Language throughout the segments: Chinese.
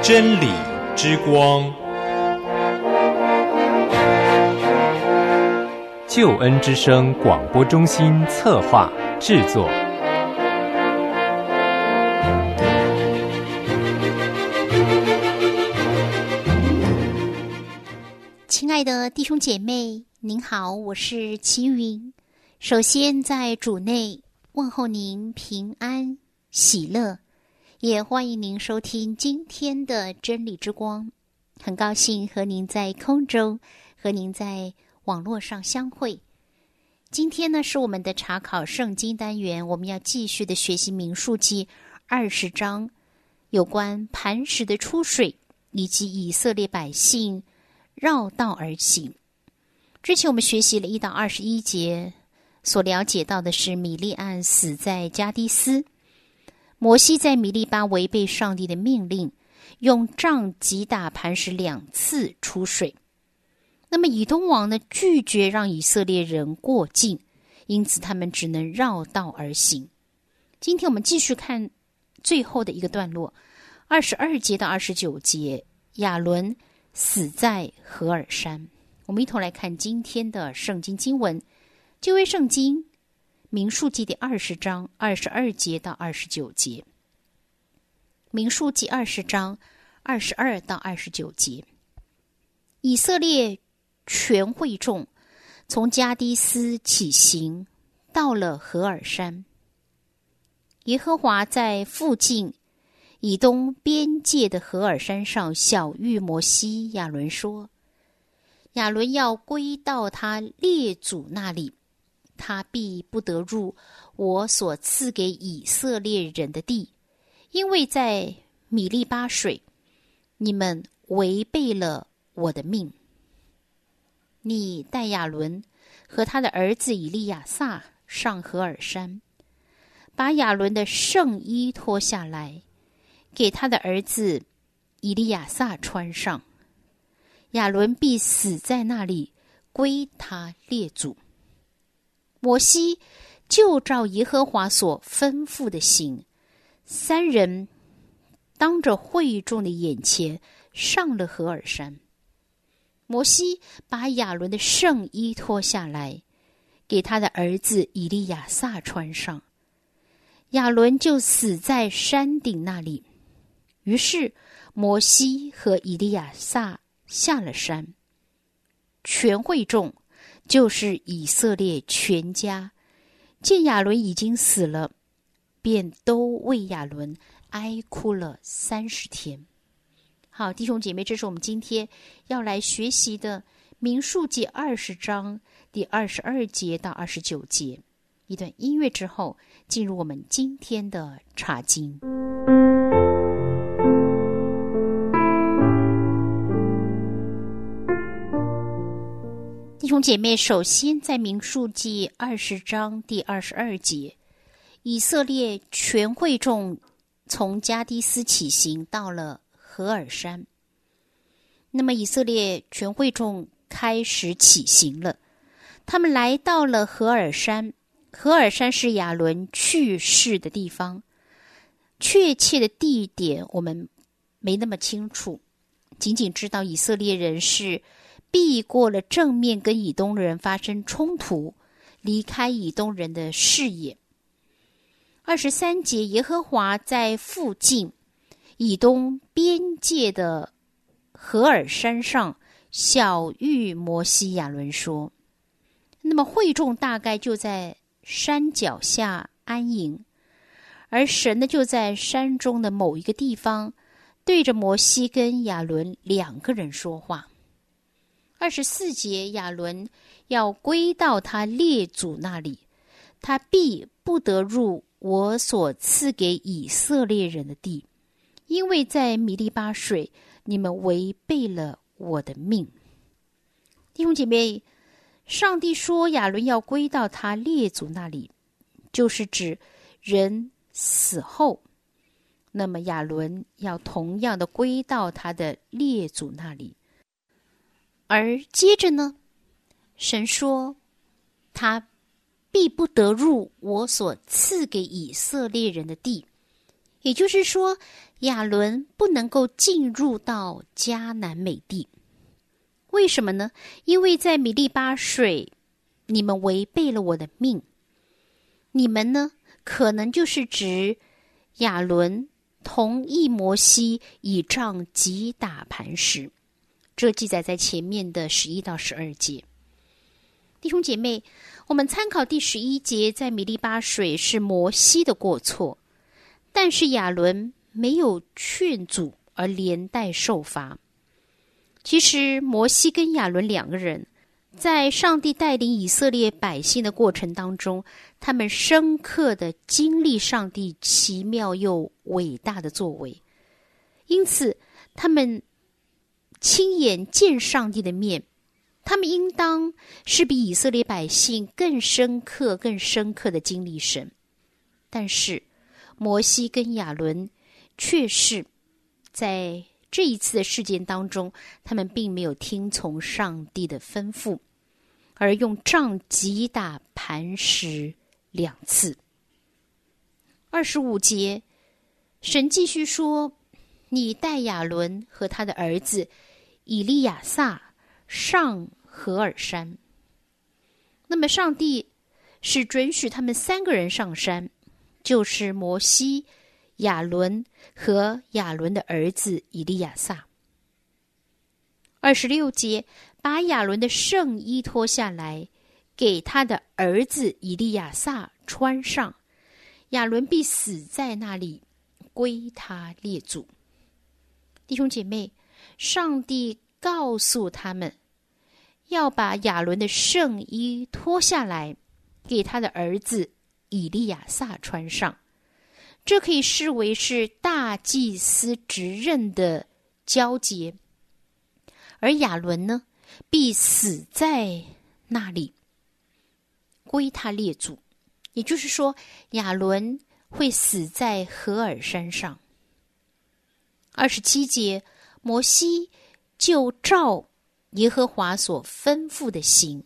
真理之光， 救恩之声广播中心策划制作。 亲爱的弟兄姐妹，您好，我是齐云。首先在主内问候您平安喜乐，也欢迎您收听今天的真理之光。很高兴和您在空中，和您在网络上相会。今天呢，是我们的查考圣经单元，我们要继续的学习民数记20章，有关磐石的出水以及以色列百姓绕道而行。之前我们学习了1到21节，所了解到的是米利暗死在加低斯，摩西在米利巴违背上帝的命令，用杖击打磐石2次出水。那么以东王呢，拒绝让以色列人过境，因此他们只能绕道而行。今天我们继续看最后的一个段落，22节到29节，亚伦死在何珥山。我们一同来看今天的圣经经文，旧约圣经民数记第20章22节到29节。民数记20章22到29节，以色列全会众从加低斯起行，到了何珥山。耶和华在附近以东边界的何珥山上晓谕摩西亚伦说，亚伦要归到他列祖那里，他必不得入我所赐给以色列人的地，因为在米利巴水，你们违背了我的命。你带亚伦和他的儿子以利亚撒上何珥山，把亚伦的圣衣脱下来，给他的儿子以利亚撒穿上。亚伦必死在那里，归他列祖。摩西就照耶和华所吩咐的行，3人当着会众的眼前上了何珥山。摩西把亚伦的圣衣脱下来，给他的儿子以利亚撒穿上。亚伦就死在山顶那里。于是摩西和以利亚撒下了山，全会众，就是以色列全家，见亚伦已经死了，便都为亚伦哀哭了30天。好，弟兄姐妹，这是我们今天要来学习的民数记20章第22节到29节。一段音乐之后，进入我们今天的查经。弟兄姐妹，首先在民数记20章第22节，以色列全会众从加低斯起行，到了何珥山。那么以色列全会众开始起行了，他们来到了何珥山。何珥山是亚伦去世的地方，确切的地点我们没那么清楚，仅仅知道以色列人是避过了正面跟以东人发生冲突，离开以东人的视野。23节，耶和华在附近以东边界的何珥山上晓谕摩西亚伦说，那么会众大概就在山脚下安营，而神呢就在山中的某一个地方对着摩西跟亚伦2个人说话。24节，亚伦要归到他列祖那里，他必不得入我所赐给以色列人的地，因为在米利巴水，你们违背了我的命。弟兄姐妹，上帝说亚伦要归到他列祖那里，就是指人死后，那么亚伦要同样的归到他的列祖那里。而接着呢，神说他必不得入我所赐给以色列人的地， 也就是说，亚伦不能够进入到迦南美地。为什么呢？因为在米利巴水，你们违背了我的命。你们呢，可能就是指亚伦同意摩西以杖击打磐石，这记载在前面的11到12节。弟兄姐妹，我们参考第11节，在米利巴水是摩西的过错，但是亚伦没有劝阻而连带受罚。其实摩西跟亚伦两个人在上帝带领以色列百姓的过程当中，他们深刻的经历上帝奇妙又伟大的作为，因此他们亲眼见上帝的面，他们应当是比以色列百姓更深刻的经历神。但是摩西跟亚伦却是在这一次的事件当中，他们并没有听从上帝的吩咐，而用杖击打磐石2次。25节，神继续说：你带亚伦和他的儿子以利亚撒上何珥山。那么上帝是准许他们3个人上山，就是摩西、亚伦和亚伦的儿子以利亚撒。26节，把亚伦的圣衣脱下来，给他的儿子以利亚撒穿上，亚伦必死在那里，归他列祖。弟兄姐妹，上帝告诉他们要把亚伦的圣衣脱下来，给他的儿子以利亚撒穿上。这可以视为是大祭司职任的交接，而亚伦呢，必死在那里，归他列祖。也就是说，亚伦会死在何珥山上。27节，摩西就照耶和华所吩咐的行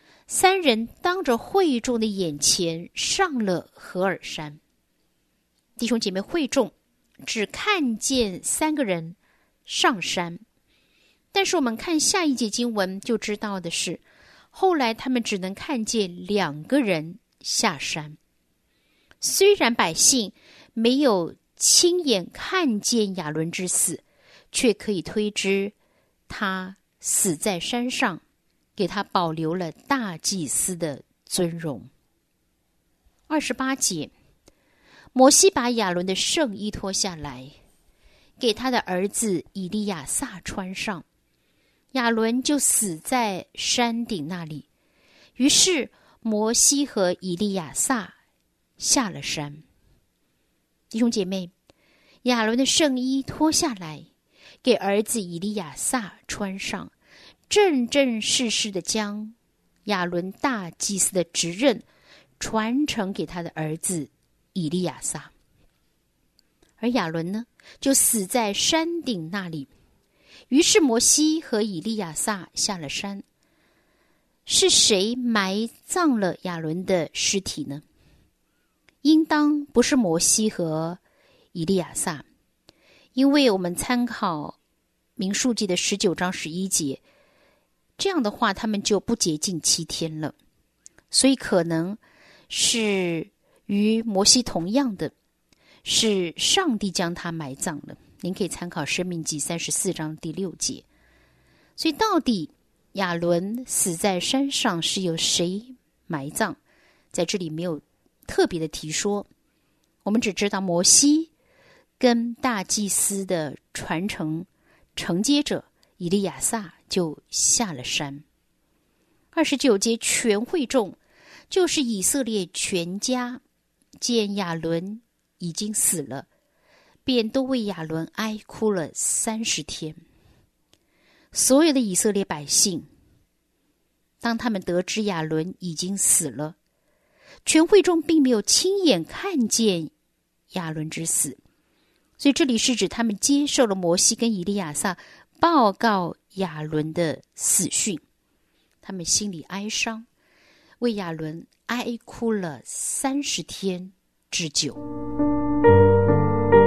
，3人当着会众的眼前上了何珥山。弟兄姐妹，会众只看见3个人上山，但是我们看下一节经文就知道的是，后来他们只能看见2个人下山。虽然百姓没有亲眼看见亚伦之死，却可以推知他死在山上，给他保留了大祭司的尊荣。28节，摩西把亚伦的圣衣脱下来，给他的儿子以利亚撒穿上，亚伦就死在山顶那里。于是摩西和以利亚撒下了山。弟兄姐妹，亚伦的圣衣脱下来，给儿子以利亚撒穿上，正正式式的将亚伦大祭司的职任传承给他的儿子以利亚撒。而亚伦呢，就死在山顶那里。于是摩西和以利亚撒下了山。是谁埋葬了亚伦的尸体呢？应当不是摩西和以利亚撒，因为我们参考民数记的19章11节，这样的话他们就不洁净7天了，所以可能是与摩西同样的，是上帝将他埋葬了。您可以参考申命记34章第6节。所以到底亚伦死在山上是由谁埋葬，在这里没有特别的提说，我们只知道摩西跟大祭司的传承承接者以利亚撒就下了山。29节，全会众，就是以色列全家，见亚伦已经死了，便都为亚伦哀哭了30天。所有的以色列百姓，当他们得知亚伦已经死了，全会众并没有亲眼看见亚伦之死，所以这里是指他们接受了摩西跟以利亚撒报告亚伦的死讯，他们心里哀伤，为亚伦哀哭了30天之久。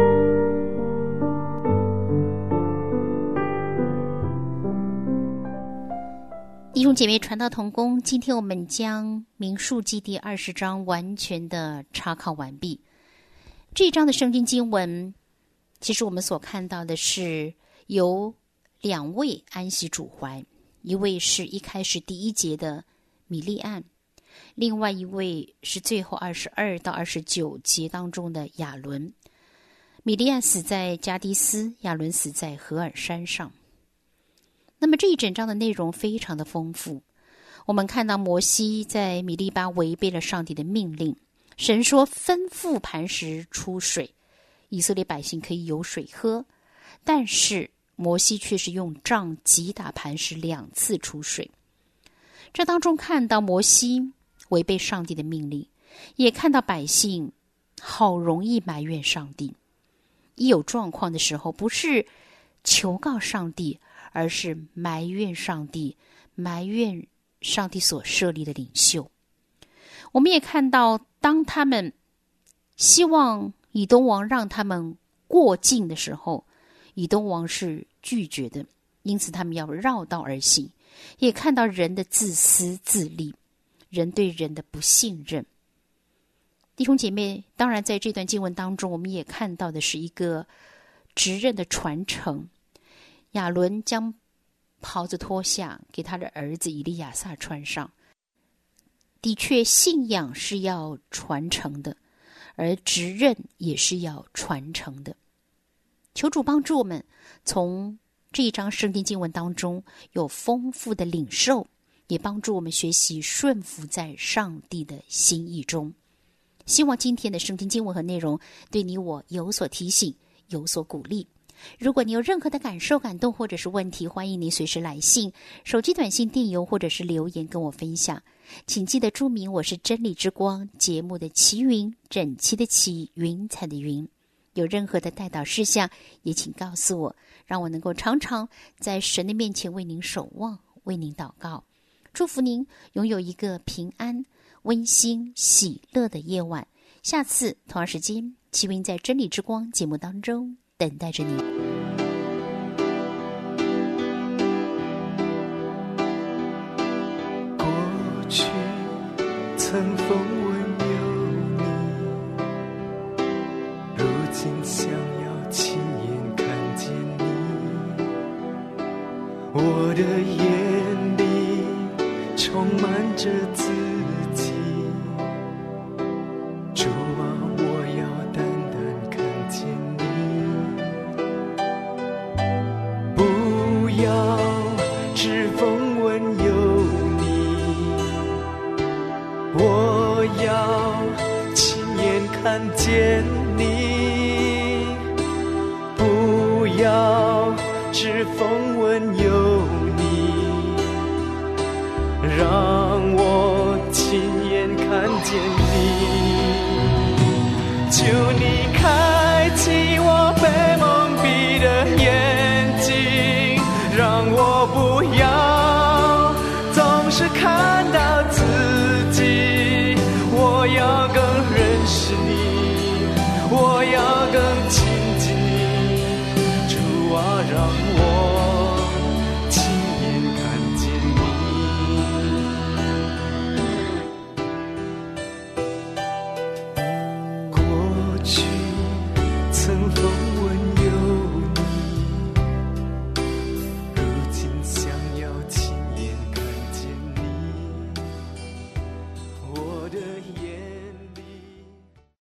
弟兄姐妹，传道同工，今天我们将民数记第20章完全的查考完毕。这一章的圣经经文，其实我们所看到的是有2位安息主怀，一位是一开始第1节的米利暗，另外一位是最后22到29节当中的亚伦。米利暗死在加迪斯，亚伦死在何珥山上。那么这一整章的内容非常的丰富，我们看到摩西在米利巴违背了上帝的命令，神说吩咐磐石出水，以色列百姓可以有水喝，但是摩西却是用杖击打磐石2次出水。这当中看到摩西违背上帝的命令，也看到百姓好容易埋怨上帝，一有状况的时候不是求告上帝，而是埋怨上帝，埋怨上帝所设立的领袖。我们也看到，当他们希望以东王让他们过境的时候，以东王是拒绝的，因此他们要绕道而行。也看到人的自私自利，人对人的不信任。弟兄姐妹，当然在这段经文当中，我们也看到的是一个职任的传承。亚伦将袍子脱下，给他的儿子以利亚撒穿上。的确，信仰是要传承的，而职任也是要传承的。求主帮助我们，从这一章圣经经文当中有丰富的领受，也帮助我们学习顺服在上帝的心意中。希望今天的圣经经文和内容对你我有所提醒，有所鼓励。如果你有任何的感受、感动或者是问题，欢迎你随时来信、手机短信、电邮或者是留言跟我分享。请记得注明我是真理之光节目的齐云，整齐的齐，云彩的云。有任何的代祷事项，也请告诉我，让我能够常常在神的面前为您守望，为您祷告。祝福您拥有一个平安、温馨、喜乐的夜晚。下次同样时间，齐云在真理之光节目当中等待着你。 过去曾风闻有你，如今想要亲眼看见你。我的眼里充满着自己，主啊，我要单单看见你。不要只风闻有你，我要亲眼看见你。不要只风闻有你，让我亲眼看见你。求你看